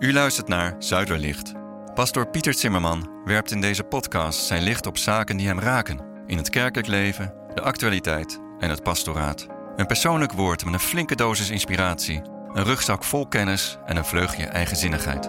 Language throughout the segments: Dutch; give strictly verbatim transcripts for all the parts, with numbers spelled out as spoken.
U luistert naar Zuiderlicht. Pastoor Pieter Zimmerman werpt in deze podcast zijn licht op zaken die hem raken. In het kerkelijk leven, de actualiteit en het pastoraat. Een persoonlijk woord met een flinke dosis inspiratie. Een rugzak vol kennis en een vleugje eigenzinnigheid.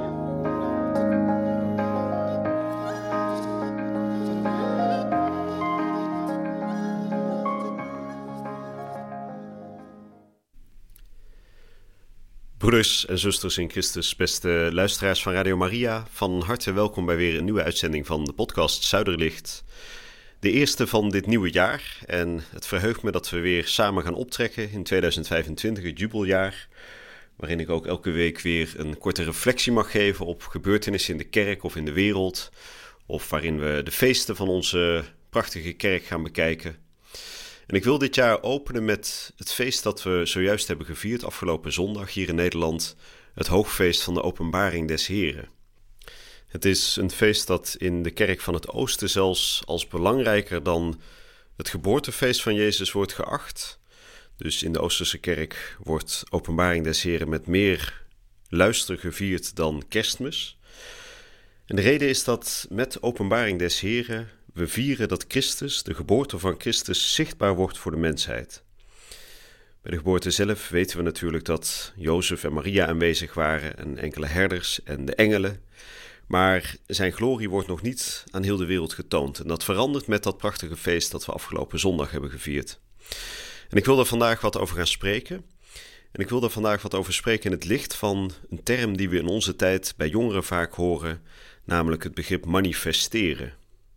Broeders en zusters in Christus, beste luisteraars van Radio Maria, van harte welkom bij weer een nieuwe uitzending van de podcast Zuiderlicht. De eerste van dit nieuwe jaar en het verheugt me dat we weer samen gaan optrekken in tweeduizend vijfentwintig, het jubeljaar, waarin ik ook elke week weer een korte reflectie mag geven op gebeurtenissen in de kerk of in de wereld, of waarin we de feesten van onze prachtige kerk gaan bekijken. En ik wil dit jaar openen met het feest dat we zojuist hebben gevierd afgelopen zondag hier in Nederland, het hoogfeest van de Openbaring des Heren. Het is een feest dat in de kerk van het Oosten zelfs als belangrijker dan het geboortefeest van Jezus wordt geacht. Dus in de Oosterse kerk wordt Openbaring des Heren met meer luister gevierd dan Kerstmis. En de reden is dat met Openbaring des Heren we vieren dat Christus, de geboorte van Christus, zichtbaar wordt voor de mensheid. Bij de geboorte zelf weten we natuurlijk dat Jozef en Maria aanwezig waren en enkele herders en de engelen. Maar zijn glorie wordt nog niet aan heel de wereld getoond. En dat verandert met dat prachtige feest dat we afgelopen zondag hebben gevierd. En ik wil daar vandaag wat over gaan spreken. En ik wil daar vandaag wat over spreken in het licht van een term die we in onze tijd bij jongeren vaak horen, namelijk het begrip manifesteren.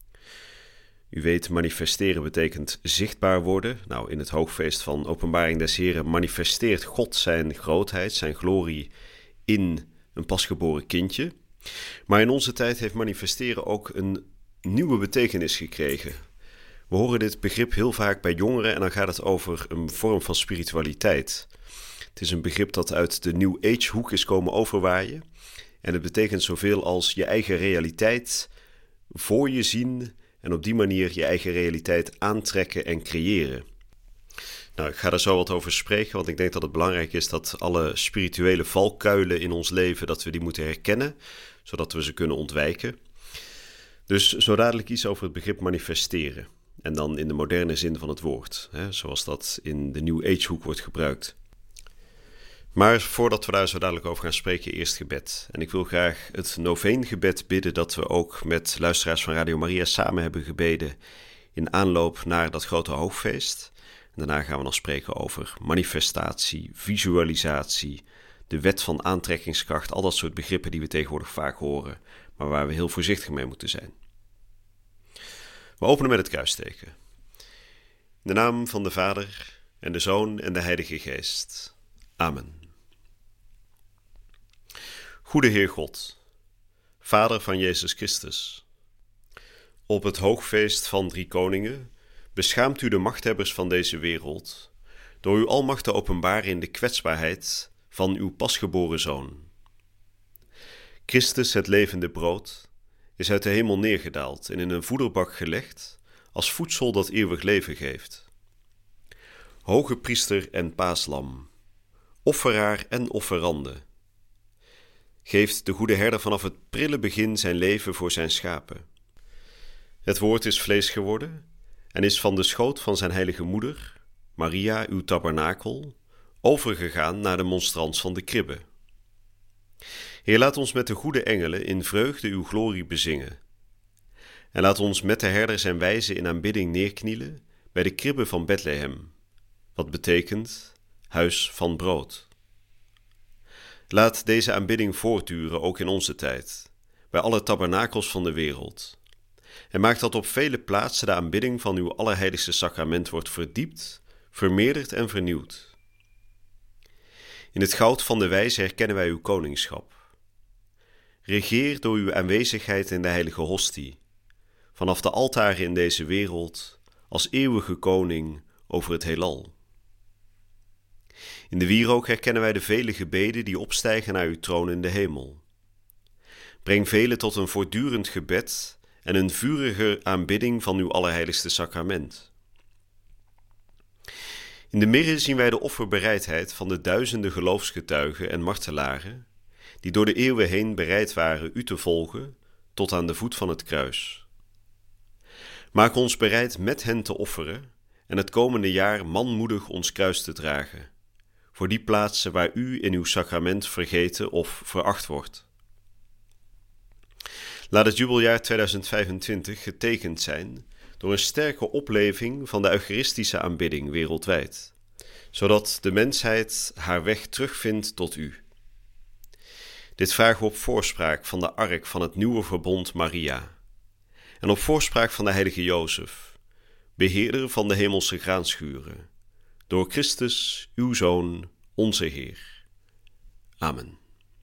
U weet, manifesteren betekent zichtbaar worden. Nou, in het hoogfeest van Openbaring des Heren manifesteert God zijn grootheid, zijn glorie in een pasgeboren kindje. Maar in onze tijd heeft manifesteren ook een nieuwe betekenis gekregen. We horen dit begrip heel vaak bij jongeren en dan gaat het over een vorm van spiritualiteit. Het is een begrip dat uit de New Age hoek is komen overwaaien. En het betekent zoveel als je eigen realiteit voor je zien en op die manier je eigen realiteit aantrekken en creëren. Nou, ik ga daar zo wat over spreken, want ik denk dat het belangrijk is dat alle spirituele valkuilen in ons leven, dat we die moeten herkennen, zodat we ze kunnen ontwijken. Dus zo dadelijk iets over het begrip manifesteren. En dan in de moderne zin van het woord, hè, zoals dat in de New Age hoek wordt gebruikt. Maar voordat we daar zo dadelijk over gaan spreken, eerst gebed. En ik wil graag het Noveengebed bidden dat we ook met luisteraars van Radio Maria samen hebben gebeden in aanloop naar dat grote hoogfeest. En daarna gaan we nog spreken over manifestatie, visualisatie, de wet van aantrekkingskracht, al dat soort begrippen die we tegenwoordig vaak horen, maar waar we heel voorzichtig mee moeten zijn. We openen met het kruisteken. In de naam van de Vader en de Zoon en de Heilige Geest. Amen. Goede Heer God, Vader van Jezus Christus, op het hoogfeest van Drie Koningen beschaamt u de machthebbers van deze wereld door uw almacht te openbaren in de kwetsbaarheid van uw pasgeboren Zoon. Christus, het levende brood, is uit de hemel neergedaald en in een voederbak gelegd als voedsel dat eeuwig leven geeft. Hoge priester en paaslam, offeraar en offerande, geeft de goede herder vanaf het prille begin zijn leven voor zijn schapen. Het woord is vlees geworden en is van de schoot van zijn heilige moeder, Maria, uw tabernakel, overgegaan naar de monstrans van de kribbe. Heer, laat ons met de goede engelen in vreugde uw glorie bezingen. En laat ons met de herders en wijzen in aanbidding neerknielen bij de kribbe van Bethlehem, wat betekent huis van brood. Laat deze aanbidding voortduren ook in onze tijd, bij alle tabernakels van de wereld. En maak dat op vele plaatsen de aanbidding van uw allerheiligste sacrament wordt verdiept, vermeerderd en vernieuwd. In het goud van de wijze herkennen wij uw koningschap. Regeer door uw aanwezigheid in de heilige hostie, vanaf de altaren in deze wereld, als eeuwige koning over het heelal. In de wierook herkennen wij de vele gebeden die opstijgen naar uw troon in de hemel. Breng velen tot een voortdurend gebed en een vurige aanbidding van uw allerheiligste sacrament. In de mirre zien wij de offerbereidheid van de duizenden geloofsgetuigen en martelaren, die door de eeuwen heen bereid waren u te volgen tot aan de voet van het kruis. Maak ons bereid met hen te offeren en het komende jaar manmoedig ons kruis te dragen, voor die plaatsen waar u in uw sacrament vergeten of veracht wordt. Laat het jubeljaar tweeduizend vijfentwintig getekend zijn door een sterke opleving van de eucharistische aanbidding wereldwijd, zodat de mensheid haar weg terugvindt tot u. Dit vragen we op voorspraak van de ark van het nieuwe verbond Maria en op voorspraak van de heilige Jozef, beheerder van de hemelse graanschuren, door Christus, uw Zoon, onze Heer. Amen.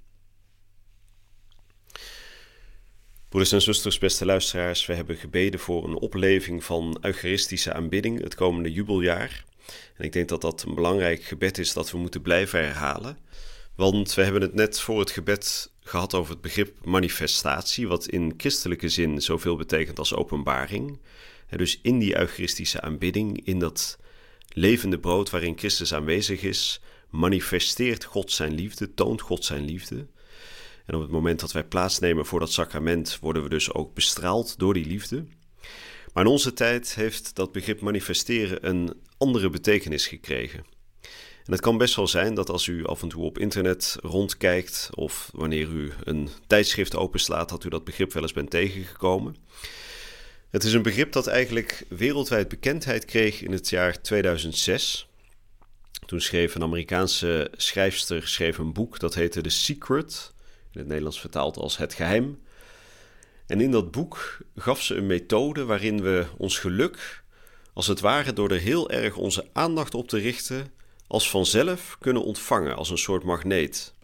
Broeders en zusters, beste luisteraars, we hebben gebeden voor een opleving van eucharistische aanbidding het komende jubeljaar. En ik denk dat dat een belangrijk gebed is dat we moeten blijven herhalen. Want we hebben het net voor het gebed gehad over het begrip manifestatie, wat in christelijke zin zoveel betekent als openbaring. En dus in die eucharistische aanbidding, in dat levende brood waarin Christus aanwezig is, manifesteert God zijn liefde, toont God zijn liefde. En op het moment dat wij plaatsnemen voor dat sacrament, worden we dus ook bestraald door die liefde. Maar in onze tijd heeft dat begrip manifesteren een andere betekenis gekregen. En het kan best wel zijn dat als u af en toe op internet rondkijkt of wanneer u een tijdschrift openslaat, dat u dat begrip wel eens bent tegengekomen. Het is een begrip dat eigenlijk wereldwijd bekendheid kreeg in het jaar tweeduizend zes. Toen schreef een Amerikaanse schrijfster schreef een boek dat heette The Secret, in het Nederlands vertaald als Het Geheim. En in dat boek gaf ze een methode waarin we ons geluk, als het ware door er heel erg onze aandacht op te richten, als vanzelf kunnen ontvangen, als een soort magneet.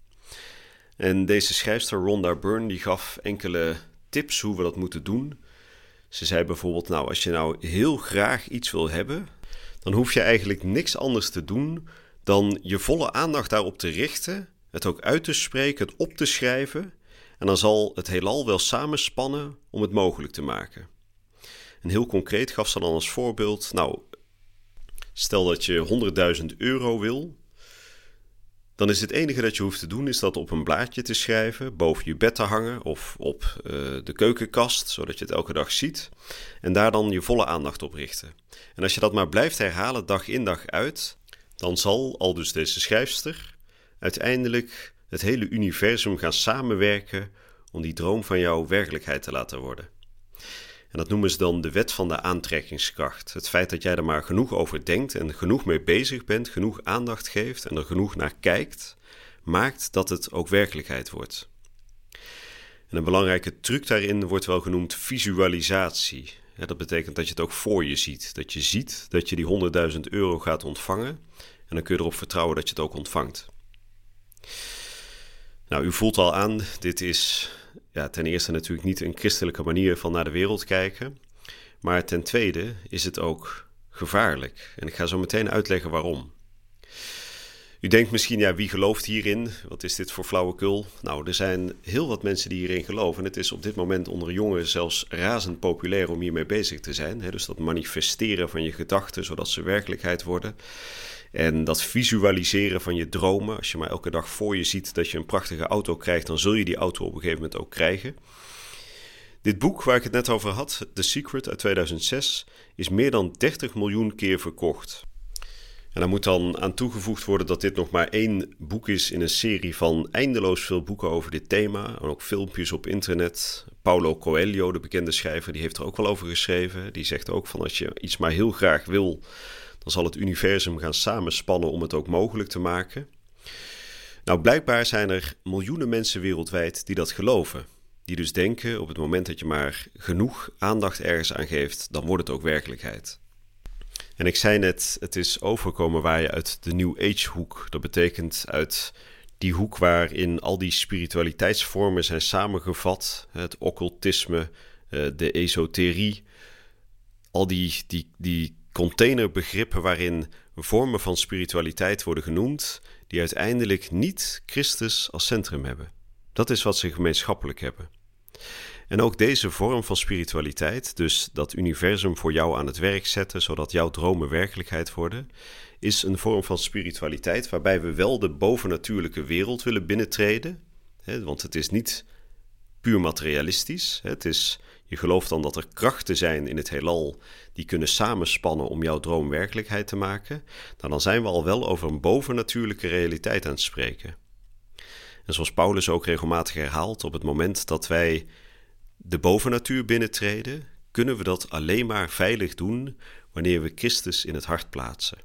En deze schrijfster Rhonda Byrne die gaf enkele tips hoe we dat moeten doen. Ze zei bijvoorbeeld, nou, als je nou heel graag iets wil hebben, dan hoef je eigenlijk niks anders te doen dan je volle aandacht daarop te richten, het ook uit te spreken, het op te schrijven, en dan zal het heelal wel samenspannen om het mogelijk te maken. En heel concreet gaf ze dan als voorbeeld, nou, stel dat je honderdduizend euro wil, dan is het enige dat je hoeft te doen is dat op een blaadje te schrijven, boven je bed te hangen of op uh, de keukenkast, zodat je het elke dag ziet, en daar dan je volle aandacht op richten. En als je dat maar blijft herhalen dag in dag uit, dan zal, al dus deze schrijfster, uiteindelijk het hele universum gaan samenwerken om die droom van jou werkelijkheid te laten worden. En dat noemen ze dan de wet van de aantrekkingskracht. Het feit dat jij er maar genoeg over denkt en genoeg mee bezig bent, genoeg aandacht geeft en er genoeg naar kijkt, maakt dat het ook werkelijkheid wordt. En een belangrijke truc daarin wordt wel genoemd visualisatie. Ja, dat betekent dat je het ook voor je ziet. Dat je ziet dat je die honderdduizend euro gaat ontvangen en dan kun je erop vertrouwen dat je het ook ontvangt. Nou, u voelt al aan, dit is ja, ten eerste natuurlijk niet een christelijke manier van naar de wereld kijken, maar ten tweede is het ook gevaarlijk. En ik ga zo meteen uitleggen waarom. U denkt misschien, ja, wie gelooft hierin? Wat is dit voor flauwekul? Nou, er zijn heel wat mensen die hierin geloven. En het is op dit moment onder jongeren zelfs razend populair om hiermee bezig te zijn. Hè? Dus dat manifesteren van je gedachten, zodat ze werkelijkheid worden. En dat visualiseren van je dromen. Als je maar elke dag voor je ziet dat je een prachtige auto krijgt, dan zul je die auto op een gegeven moment ook krijgen. Dit boek waar ik het net over had, The Secret uit tweeduizend zes, is meer dan dertig miljoen keer verkocht. En daar moet dan aan toegevoegd worden dat dit nog maar één boek is in een serie van eindeloos veel boeken over dit thema. En ook filmpjes op internet. Paulo Coelho, de bekende schrijver, die heeft er ook wel over geschreven. Die zegt ook van als je iets maar heel graag wil, dan zal het universum gaan samenspannen om het ook mogelijk te maken. Nou, blijkbaar zijn er miljoenen mensen wereldwijd die dat geloven. Die dus denken, op het moment dat je maar genoeg aandacht ergens aan geeft, dan wordt het ook werkelijkheid. En ik zei net, het is overkomen waar je uit de New Age hoek. Dat betekent uit die hoek waarin al die spiritualiteitsvormen zijn samengevat. Het occultisme, de esoterie, al die, die, die containerbegrippen waarin vormen van spiritualiteit worden genoemd, die uiteindelijk niet Christus als centrum hebben. Dat is wat ze gemeenschappelijk hebben. En ook deze vorm van spiritualiteit, dus dat universum voor jou aan het werk zetten, zodat jouw dromen werkelijkheid worden, is een vorm van spiritualiteit waarbij we wel de bovennatuurlijke wereld willen binnentreden, Hè, want het is niet puur materialistisch. Hè, het is, je gelooft dan dat er krachten zijn in het heelal die kunnen samenspannen om jouw droom werkelijkheid te maken. Nou, dan zijn we al wel over een bovennatuurlijke realiteit aan het spreken. En zoals Paulus ook regelmatig herhaalt, op het moment dat wij de bovennatuur binnentreden, kunnen we dat alleen maar veilig doen wanneer we Christus in het hart plaatsen.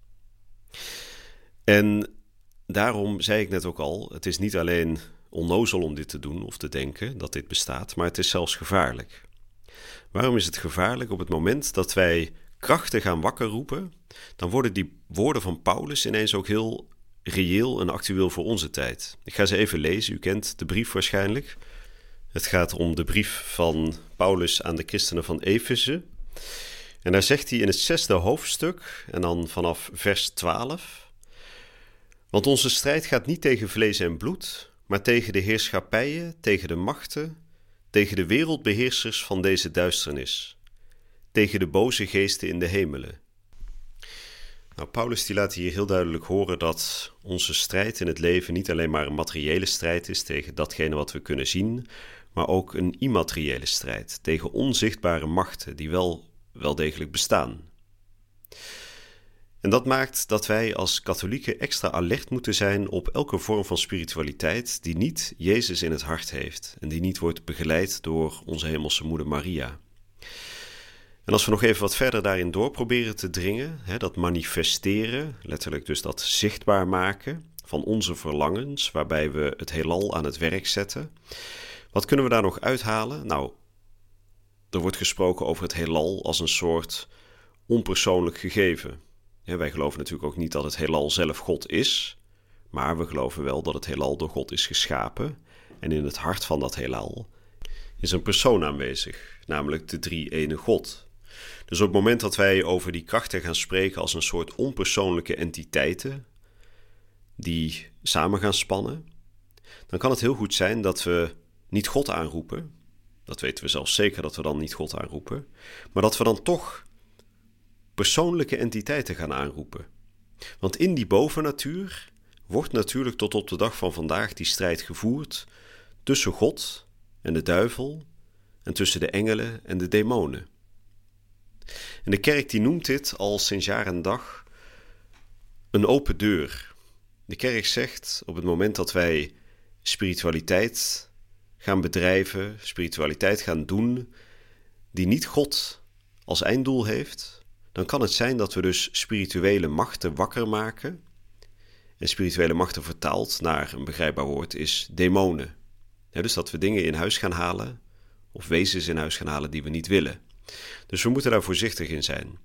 En daarom zei ik net ook al, het is niet alleen onnozel om dit te doen of te denken dat dit bestaat, maar het is zelfs gevaarlijk. Waarom is het gevaarlijk? Op het moment dat wij krachten gaan wakker roepen, dan worden die woorden van Paulus ineens ook heel reëel en actueel voor onze tijd. Ik ga ze even lezen, u kent de brief waarschijnlijk. Het gaat om de brief van Paulus aan de christenen van Efeze. En daar zegt hij in het zesde hoofdstuk, en dan vanaf vers twaalf... Want onze strijd gaat niet tegen vlees en bloed, maar tegen de heerschappijen, tegen de machten, tegen de wereldbeheersers van deze duisternis, tegen de boze geesten in de hemelen. Nou, Paulus die laat hier heel duidelijk horen dat onze strijd in het leven niet alleen maar een materiële strijd is tegen datgene wat we kunnen zien, maar ook een immateriële strijd tegen onzichtbare machten die wel, wel degelijk bestaan. En dat maakt dat wij als katholieken extra alert moeten zijn op elke vorm van spiritualiteit die niet Jezus in het hart heeft en die niet wordt begeleid door onze hemelse moeder Maria. En als we nog even wat verder daarin door proberen te dringen, hè, dat manifesteren, letterlijk dus dat zichtbaar maken van onze verlangens, waarbij we het heelal aan het werk zetten. Wat kunnen we daar nog uithalen? Nou, er wordt gesproken over het heelal als een soort onpersoonlijk gegeven. Ja, wij geloven natuurlijk ook niet dat het heelal zelf God is, maar we geloven wel dat het heelal door God is geschapen. En in het hart van dat heelal is een persoon aanwezig, namelijk de drie-ene God. Dus op het moment dat wij over die krachten gaan spreken als een soort onpersoonlijke entiteiten die samen gaan spannen, dan kan het heel goed zijn dat we niet God aanroepen. Dat weten we zelfs zeker dat we dan niet God aanroepen, maar dat we dan toch persoonlijke entiteiten gaan aanroepen. Want in die bovennatuur wordt natuurlijk tot op de dag van vandaag die strijd gevoerd tussen God en de duivel en tussen de engelen en de demonen. En de kerk die noemt dit al sinds jaar en dag een open deur. De kerk zegt op het moment dat wij spiritualiteit gaan bedrijven, spiritualiteit gaan doen, die niet God als einddoel heeft, dan kan het zijn dat we dus spirituele machten wakker maken. En spirituele machten vertaald naar een begrijpbaar woord is demonen. Ja, dus dat we dingen in huis gaan halen, of wezens in huis gaan halen die we niet willen. Dus we moeten daar voorzichtig in zijn.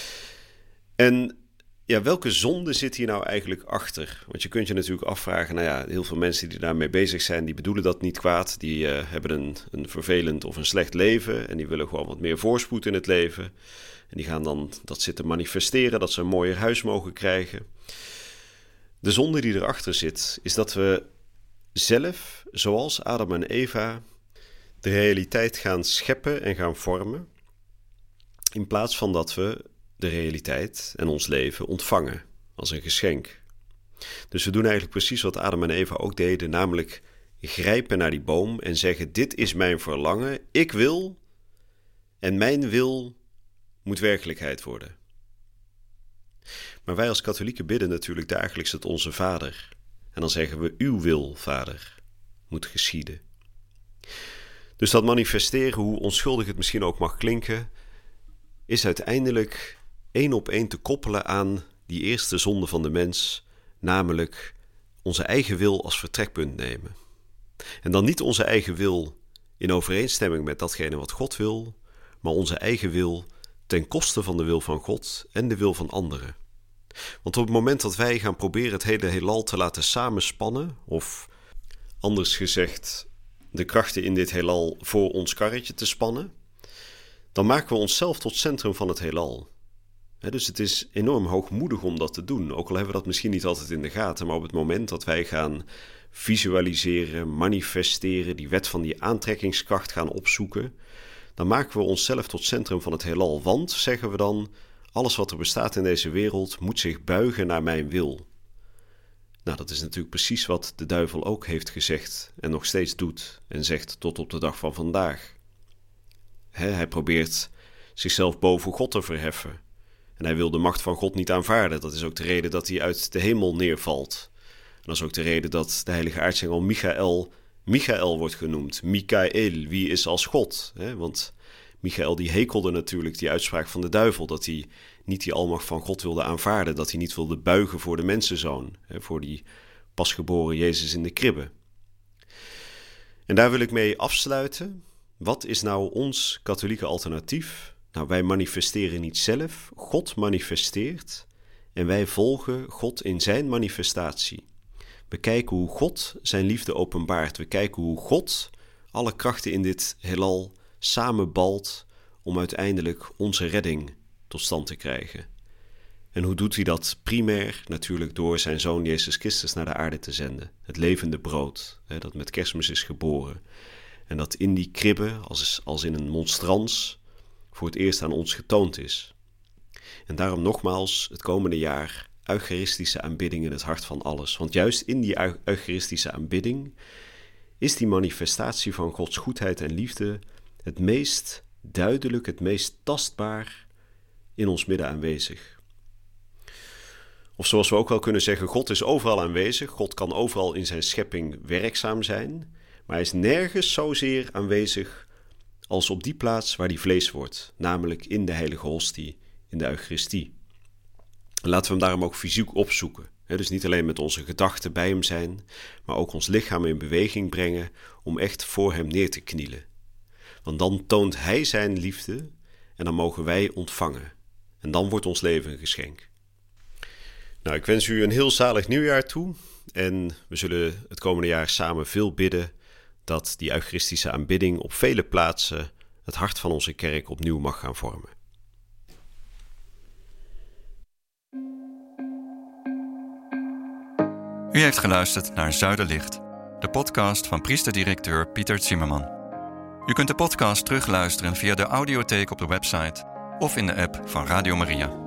En ja, welke zonde zit hier nou eigenlijk achter? Want je kunt je natuurlijk afvragen, nou ja, heel veel mensen die daarmee bezig zijn, die bedoelen dat niet kwaad. Die uh, hebben een, een vervelend of een slecht leven en die willen gewoon wat meer voorspoed in het leven. En die gaan dan dat zitten manifesteren, dat ze een mooier huis mogen krijgen. De zonde die erachter zit, is dat we zelf, zoals Adam en Eva, de realiteit gaan scheppen en gaan vormen, in plaats van dat we de realiteit en ons leven ontvangen als een geschenk. Dus we doen eigenlijk precies wat Adam en Eva ook deden, namelijk grijpen naar die boom en zeggen: dit is mijn verlangen, ik wil, en mijn wil moet werkelijkheid worden. Maar wij als katholieken bidden natuurlijk dagelijks het Onze Vader. En dan zeggen we: uw wil, Vader, moet geschieden. Dus dat manifesteren, hoe onschuldig het misschien ook mag klinken, is uiteindelijk één op één te koppelen aan die eerste zonde van de mens, namelijk onze eigen wil als vertrekpunt nemen. En dan niet onze eigen wil in overeenstemming met datgene wat God wil, maar onze eigen wil ten koste van de wil van God en de wil van anderen. Want op het moment dat wij gaan proberen het hele heelal te laten samenspannen, of anders gezegd, de krachten in dit heelal voor ons karretje te spannen, dan maken we onszelf tot centrum van het heelal. He, dus het is enorm hoogmoedig om dat te doen, ook al hebben we dat misschien niet altijd in de gaten, maar op het moment dat wij gaan visualiseren, manifesteren, die wet van die aantrekkingskracht gaan opzoeken, dan maken we onszelf tot centrum van het heelal. Want, zeggen we dan, alles wat er bestaat in deze wereld moet zich buigen naar mijn wil. Nou, dat is natuurlijk precies wat de duivel ook heeft gezegd en nog steeds doet en zegt tot op de dag van vandaag. He, hij probeert zichzelf boven God te verheffen. En hij wil de macht van God niet aanvaarden. Dat is ook de reden dat hij uit de hemel neervalt. En dat is ook de reden dat de heilige aartsengel Michael Michael wordt genoemd. Mikael, wie is als God? He, want Michael die hekelde natuurlijk die uitspraak van de duivel, dat hij niet die almacht van God wilde aanvaarden, dat hij niet wilde buigen voor de mensenzoon, he, voor die pasgeboren Jezus in de kribbe. En daar wil ik mee afsluiten. Wat is nou ons katholieke alternatief? Nou, wij manifesteren niet zelf, God manifesteert en wij volgen God in zijn manifestatie. We kijken hoe God zijn liefde openbaart. We kijken hoe God alle krachten in dit heelal samenbalt om uiteindelijk onze redding tot stand te krijgen. En hoe doet hij dat? Primair natuurlijk door zijn Zoon Jezus Christus naar de aarde te zenden. Het levende brood, hè, dat met Kerstmis is geboren. En dat in die kribbe, als, als in een monstrans, voor het eerst aan ons getoond is. En daarom nogmaals, het komende jaar, eucharistische aanbidding in het hart van alles. Want juist in die eucharistische aanbidding is die manifestatie van Gods goedheid en liefde het meest duidelijk, het meest tastbaar in ons midden aanwezig. Of zoals we ook wel kunnen zeggen, God is overal aanwezig. God kan overal in zijn schepping werkzaam zijn. Maar hij is nergens zozeer aanwezig als op die plaats waar hij vlees wordt. Namelijk in de heilige hostie, in de Eucharistie. En laten we hem daarom ook fysiek opzoeken. He, dus niet alleen met onze gedachten bij hem zijn, maar ook ons lichaam in beweging brengen om echt voor hem neer te knielen. Want dan toont hij zijn liefde en dan mogen wij ontvangen. En dan wordt ons leven een geschenk. Nou, ik wens u een heel zalig nieuwjaar toe. En we zullen het komende jaar samen veel bidden dat die eucharistische aanbidding op vele plaatsen het hart van onze kerk opnieuw mag gaan vormen. U heeft geluisterd naar Zuiderlicht, de podcast van priester-directeur Pieter Zimmerman. U kunt de podcast terugluisteren via de audiotheek op de website of in de app van Radio Maria.